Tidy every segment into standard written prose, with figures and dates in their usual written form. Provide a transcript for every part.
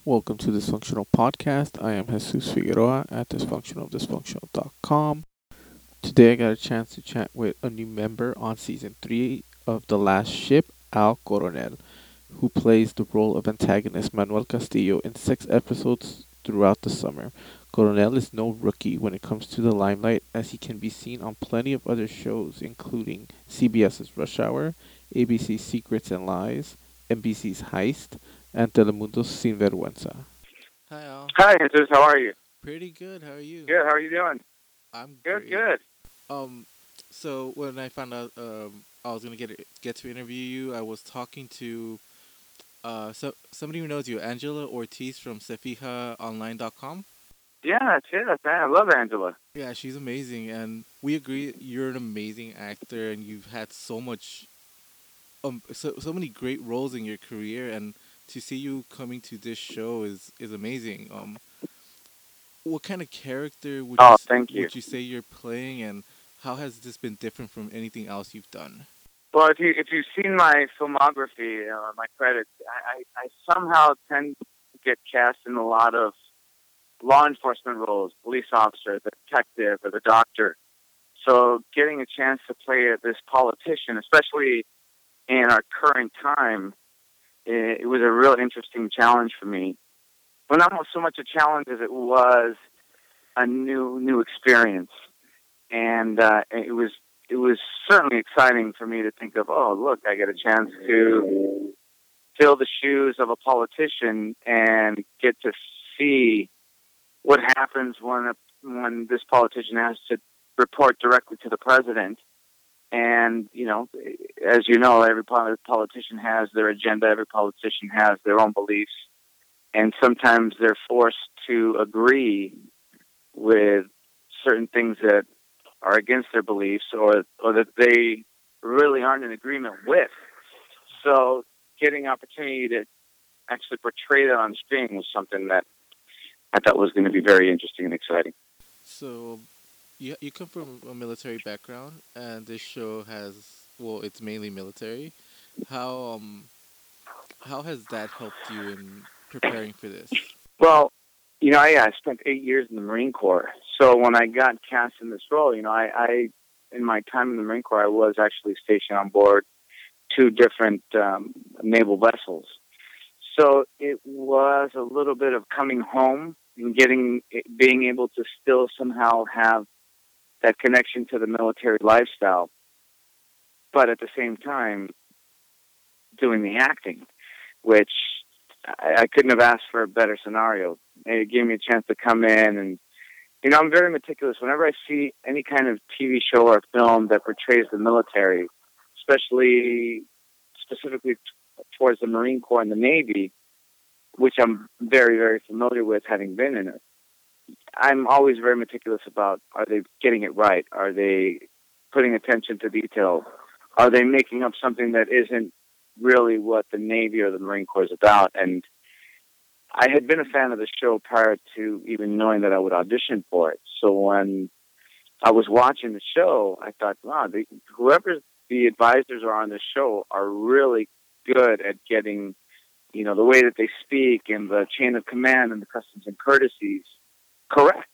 Welcome to Dysfunctional Podcast. I am Jesus Figueroa at dysfunctionaldysfunctional.com. Today I got a chance to chat with a new member on season 3 of The Last Ship, Al Coronel, who plays the role of antagonist Manuel Castillo in 6 episodes throughout the summer. Coronel is no rookie when it comes to the limelight, as he can be seen on plenty of other shows, including CBS's Rush Hour, ABC's Secrets and Lies, NBC's Heist, and Telemundo's Sin Vergüenza. Hi, Al. Hi, Jesus. How are you? Pretty good. How are you? Good. How are you doing? I'm Good. great. Good. Um, so when I found out I was gonna get to interview you, I was talking to somebody who knows you, Angela Ortiz from CefijaOnline.com. Yeah, cheers, man. I love Angela. Yeah, she's amazing, and we agree you're an amazing actor, and you've had so many great roles in your career, and to see you coming to this show is amazing. What kind of character Oh, thank you. would you say you're playing, and how has this been different from anything else you've done? Well, if you've seen my filmography, my credits, I somehow tend to get cast in a lot of law enforcement roles, police officer, the detective, or the doctor. So getting a chance to play this politician, especially in our current time, it was a real interesting challenge for me. Well, not so much a challenge as it was a new experience, and it was certainly exciting for me to think of. Oh, look, I get a chance to fill the shoes of a politician and get to see what happens when this politician has to report directly to the president. And as you know, every politician has their agenda. Every politician has their own beliefs, and sometimes they're forced to agree with certain things that are against their beliefs or that they really aren't in agreement with. So getting opportunity to actually portray that on screen was something that I thought was going to be very interesting and exciting. So, you come from a military background, and this show has, well, it's mainly military. How um how has that helped you in preparing for this? Well, I spent 8 years in the Marine Corps. So when I got cast in this role, I in my time in the Marine Corps, I was actually stationed on board two different naval vessels. So it was a little bit of coming home and being able to still somehow have that connection to the military lifestyle, but at the same time doing the acting, which I couldn't have asked for a better scenario. It gave me a chance to come in and I'm very meticulous. Whenever I see any kind of TV show or film that portrays the military, especially specifically towards the Marine Corps and the Navy, which I'm very, very familiar with having been in it, I'm always very meticulous about, are they getting it right? Are they putting attention to detail? Are they making up something that isn't really what the Navy or the Marine Corps is about? And I had been a fan of the show prior to even knowing that I would audition for it. So when I was watching the show, I thought, wow, whoever the advisors are on the show are really good at getting, the way that they speak and the chain of command and the customs and courtesies correct.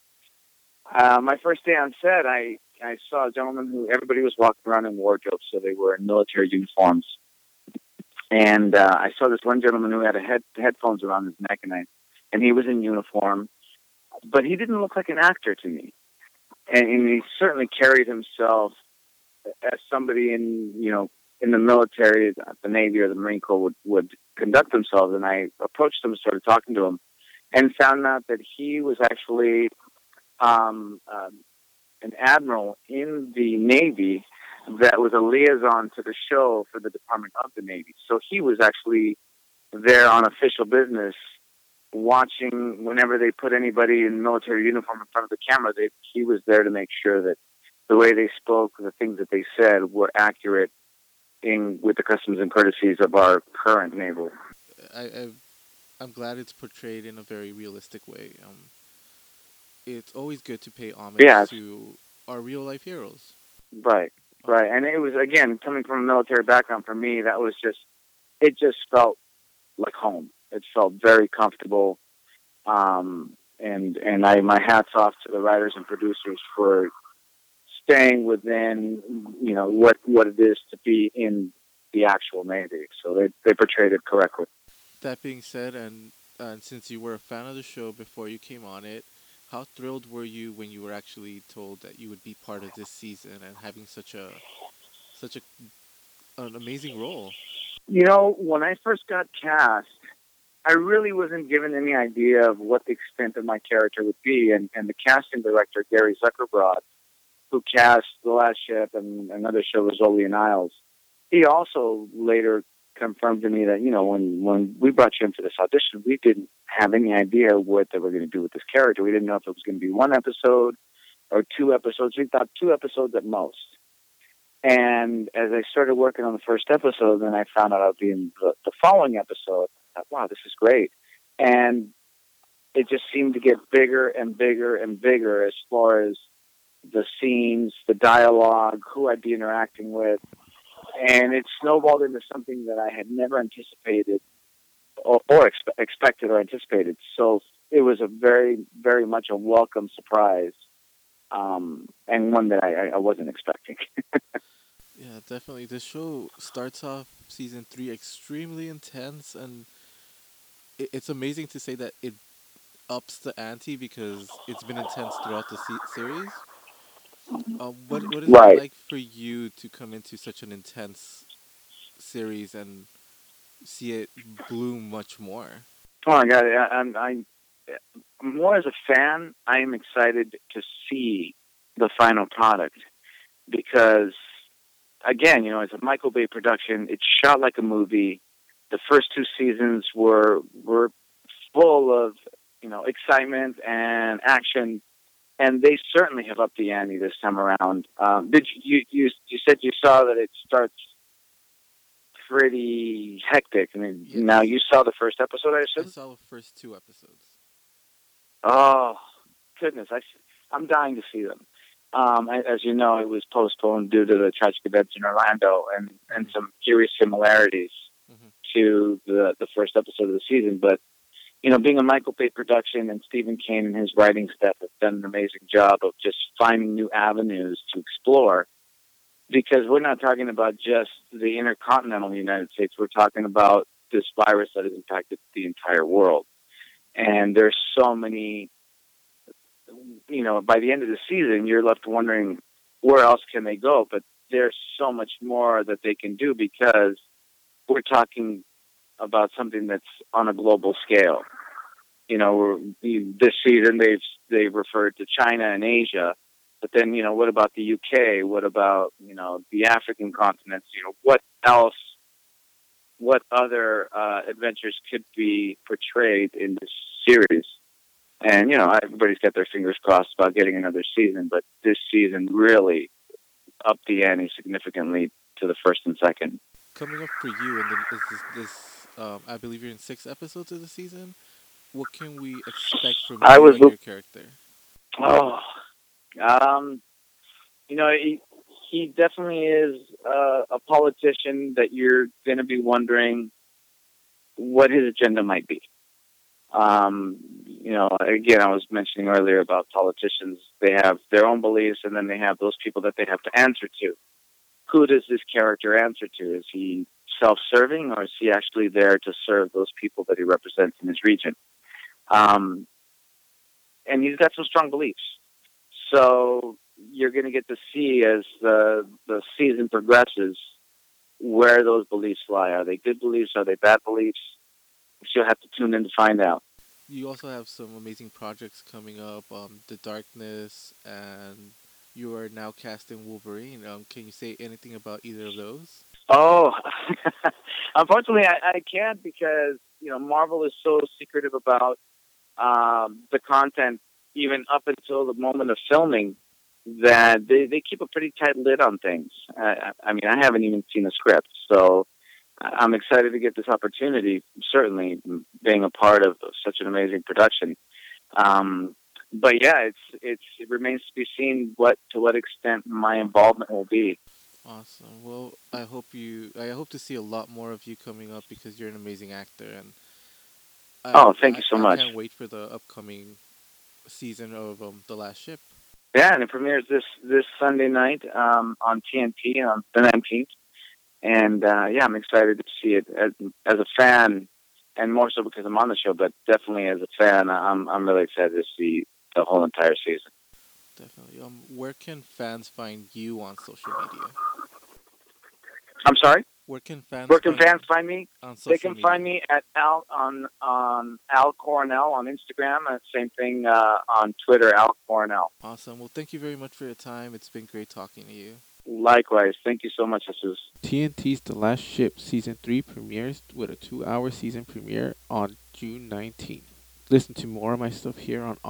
My first day on set, I saw a gentleman who everybody was walking around in wardrobes, so they were in military uniforms. And I saw this one gentleman who had headphones around his neck, and he was in uniform, but he didn't look like an actor to me. And he certainly carried himself as somebody in the military, the Navy or the Marine Corps would conduct themselves. And I approached him, started talking to him, and found out that he was actually um, um, an admiral in the Navy that was a liaison to the show for the Department of the Navy. So he was actually there on official business, watching whenever they put anybody in military uniform in front of the camera. He was there to make sure that the way they spoke, the things that they said, were accurate in with the customs and courtesies of our current naval. I, I I'm glad it's portrayed in a very realistic way. It's always good to pay homage Yes, to our real life heroes. right, Um, right. And it was, again, coming from a military background, for me, that was just, it just felt like home. It felt very comfortable. And my hats off to the writers and producers for staying within, what it is to be in the actual Navy. So they portrayed it correctly. That being said, and since you were a fan of the show before you came on it, how thrilled were you when you were actually told that you would be part of this season and having such a an amazing role? When I first got cast, I really wasn't given any idea of what the extent of my character would be, and the casting director Gary Zuckerbrod, who cast The Last Ship and another show was Zoli and Isles, he also later confirmed to me that when we brought you in for this audition, we didn't have any idea what they were going to do with this character. We didn't know if it was going to be one episode or two episodes. We thought two episodes at most. And as I started working on the first episode, then I found out I'd be in the following episode. I thought, wow, this is great. And it just seemed to get bigger and bigger and bigger as far as the scenes, the dialogue, who I'd be interacting with. And it snowballed into something that I had never anticipated or expected or anticipated. So it was a very, very much a welcome surprise, and one that I wasn't expecting. Yeah, definitely. The show starts off season 3 extremely intense, and it's amazing to say that it ups the ante because it's been intense throughout the series. What is it Right. like for you to come into such an intense series and see it bloom much more? Oh my God. I'm more as a fan, I am excited to see the final product because, again, it's a Michael Bay production. It's shot like a movie. The first two seasons were full of, excitement and action, and they certainly have upped the ante this time around. Did you said you saw that it starts pretty hectic? I mean, now Yes, you saw the first episode, I I assume. saw the first 2 episodes. Oh goodness, I'm dying to see them. As you know, it was postponed due to the tragic events in Orlando and Hmm. some curious similarities Hmm. to the first episode of the season. But being a Michael Bay production and Stephen Kane and his writing staff have done an amazing job of just finding new avenues to explore. Because we're not talking about just the intercontinental United States. We're talking about this virus that has impacted the entire world. And there's so many, by the end of the season, you're left wondering where else can they go. But there's so much more that they can do because we're talking about something that's on a global scale. This season they've referred to China and Asia, but then what about the UK? What about the African continents? What else? What other adventures could be portrayed in this series? And everybody's got their fingers crossed about getting another season, but this season really upped the ante significantly to the first and second. Coming up for you, and then is this I believe you're in 6 episodes of the season. What can we expect from I you was and your character? oh, um, he definitely is a politician that you're going to be wondering what his agenda might be. Again, I was mentioning earlier about politicians. They have their own beliefs, and then they have those people that they have to answer to. Who does this character answer to? Is he self-serving, or is he actually there to serve those people that he represents in his region? Um, and he's got some strong beliefs. So you're going to get to see as the season progresses where those beliefs lie. Are they good beliefs? Are they bad beliefs? You'll have to tune in to find out. You also have some amazing projects coming up, The Darkness, and you are now casting Wolverine. Can you say anything about either of those? Oh, unfortunately, I can't because Marvel is so secretive about the content, even up until the moment of filming, that they keep a pretty tight lid on things. I mean, I haven't even seen the script, so I'm excited to get this opportunity. Certainly, being a part of such an amazing production. Um, but yeah, it remains to be seen to what extent my involvement will be. Awesome. Well, I hope to see a lot more of you coming up because you're an amazing actor, and Oh, thank you so I much. can't wait for the upcoming season of The Last Ship. Yeah, and it premieres this Sunday night on TNT on the 19th. And yeah, I'm excited to see it as a fan, and more so because I'm on the show. But definitely as a fan, I'm really excited to see the whole entire season. Definitely. Where can fans find you on social media? I'm sorry. Where can fans Where can find fans find me? on They social can find media? me at Al on Al Cornell on Instagram, and same thing on Twitter, Al Cornell. Awesome. Well, thank you very much for your time. It's been great talking to you. Likewise, thank you so much, Jesus. TNT's The Last Ship Season 3 premieres with a 2-hour season premiere on June 19th. Listen to more of my stuff here on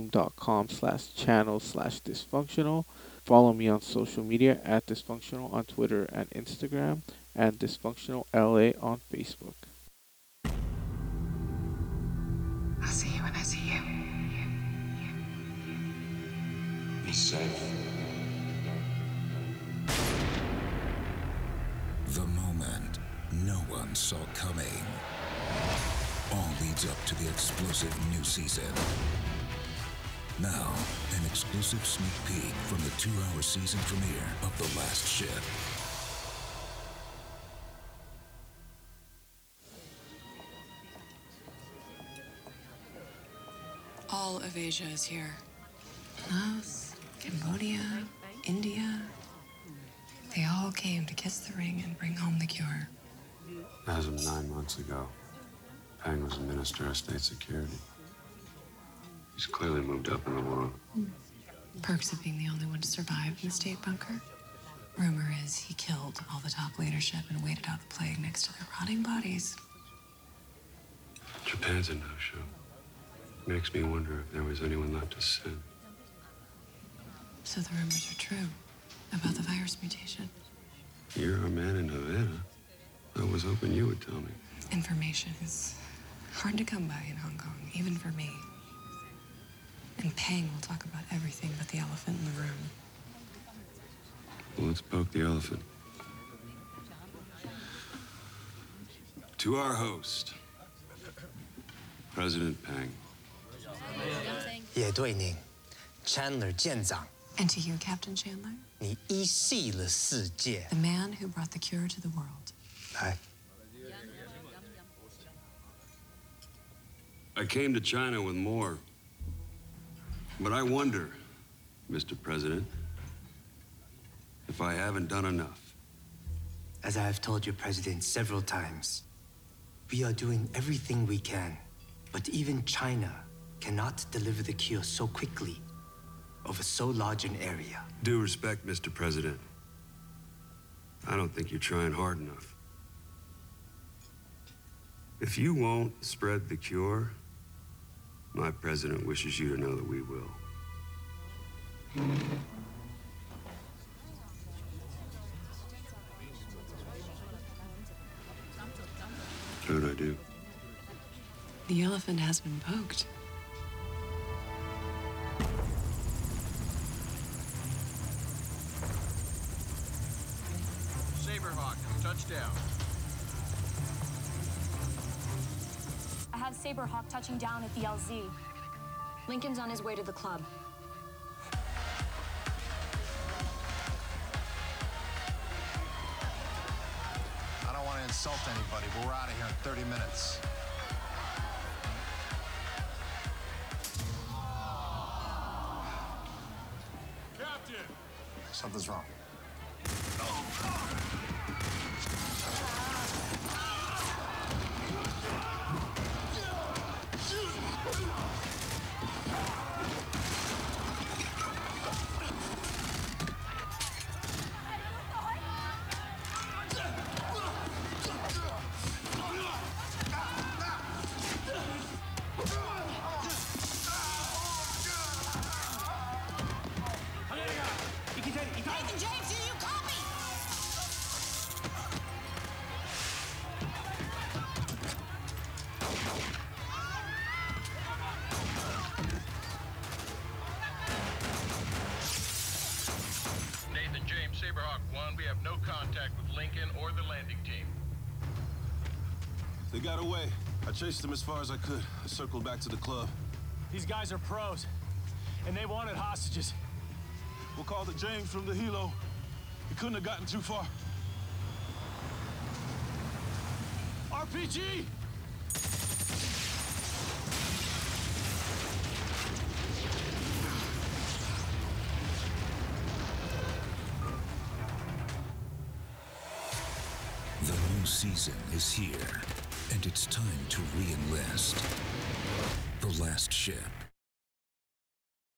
audioboom.com/channel/dysfunctional. Follow me on social media at Dysfunctional on Twitter and Instagram, and Dysfunctional LA on Facebook. I'll see you when I see you. Be safe. The moment no one saw coming. All leads up to the explosive new season. Now, an exclusive sneak peek from the 2-hour season premiere of The Last Ship. All of Asia is here. Laos, Cambodia, India. They all came to kiss the ring and bring home the cure. As of 9 months ago, Pang was a minister of state security. He's clearly moved up in the world. Perks of being the only one to survive in the state bunker. Rumor is he killed all the top leadership and waited out the plague next to their rotting bodies. Japan's a no-show. Makes me wonder if there was anyone left to send. So the rumors are true about the virus mutation. You're a man in Havana. I was hoping you would tell me. Information is hard to come by in Hong Kong, even for me. And Pang will talk about everything but the elephant in the room. Well, let's poke the elephant. To our host, President Pang. 也对您 Chandler 舰长 And to you, Captain Chandler, 你医系了世界 the man who brought the cure to the world. 来 I came to China with more. But I wonder, Mr. President, if I haven't done enough. As I have told your president several times, we are doing everything we can, but even China cannot deliver the cure so quickly over so large an area. Due respect, Mr. President, I don't think you're trying hard enough. If you won't spread the cure, my president wishes you to know that we will. How'd I do? The elephant has been poked. Saberhawk, touchdown. I have Saberhawk touching down at the LZ. Lincoln's on his way to the club. I don't want to insult anybody, but we're out of here in 30 minutes. Captain! Something's wrong. Nathan James, do you copy? Nathan James, Saberhawk 1, we have no contact with Lincoln or the landing team. They got away. I chased them as far as I could. I circled back to the club. These guys are pros, and they wanted hostages. We'll call it James from the Hilo. He couldn't have gotten too far. RPG! The new season is here, and it's time to re-enlist. The Last Ship.